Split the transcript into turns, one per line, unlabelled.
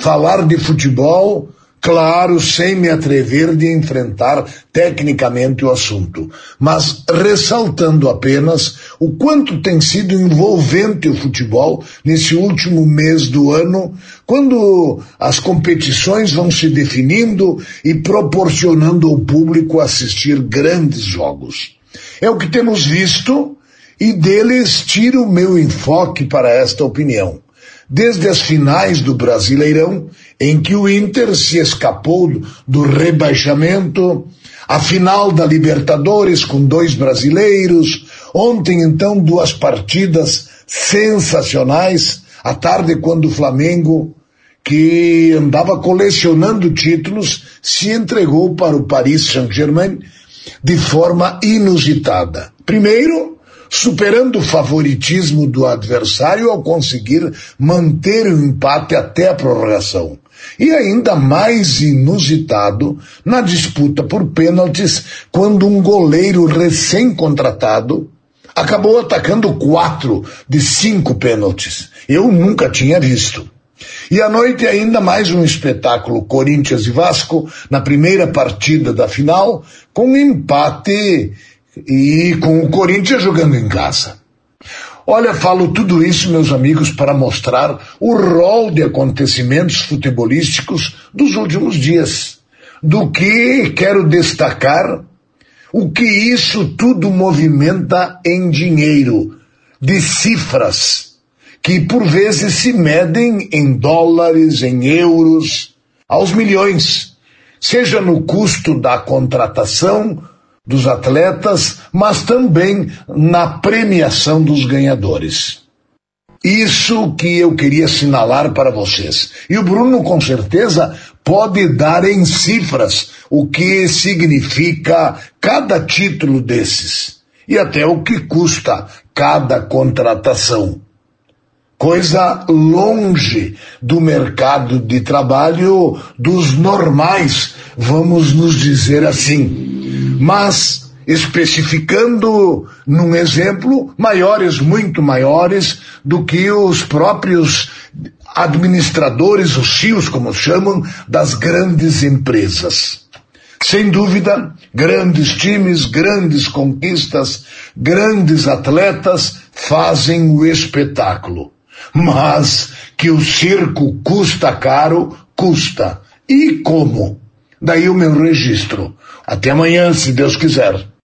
falar de futebol, claro, sem me atrever de enfrentar tecnicamente o assunto, mas ressaltando apenas o quanto tem sido envolvente o futebol nesse último mês do ano, quando as competições vão se definindo e proporcionando ao público assistir grandes jogos. É o que temos visto e deles tiro o meu enfoque para esta opinião. Desde as finais do Brasileirão, em que o Inter se escapou do rebaixamento, a final da Libertadores com 2 brasileiros, ontem então 2 partidas sensacionais, à tarde quando o Flamengo, que andava colecionando títulos, se entregou para o Paris Saint-Germain de forma inusitada. Primeiro, superando o favoritismo do adversário ao conseguir manter o empate até a prorrogação. E ainda mais inusitado na disputa por pênaltis, quando um goleiro recém-contratado acabou atacando 4 de 5 pênaltis. Eu nunca tinha visto. E à noite ainda mais um espetáculo Corinthians e Vasco na primeira partida da final, com empate e com o Corinthians jogando em casa. Olha, falo tudo isso, meus amigos, para mostrar o rol de acontecimentos futebolísticos dos últimos dias. Do que quero destacar o que isso tudo movimenta em dinheiro, de cifras, que por vezes se medem em dólares, em euros, aos milhões, seja no custo da contratação dos atletas, mas também na premiação dos ganhadores. Isso que eu queria assinalar para vocês. E o Bruno, com certeza, pode dar em cifras o que significa cada título desses e até o que custa cada contratação. Coisa longe do mercado de trabalho dos normais, vamos nos dizer assim. Mas, especificando num exemplo, maiores, muito maiores do que os próprios administradores, os CEOs, como chamam, das grandes empresas. Sem dúvida, grandes times, grandes conquistas, grandes atletas fazem o espetáculo. Mas que o circo custa caro, custa. E como? Daí o meu registro. Até amanhã, se Deus quiser.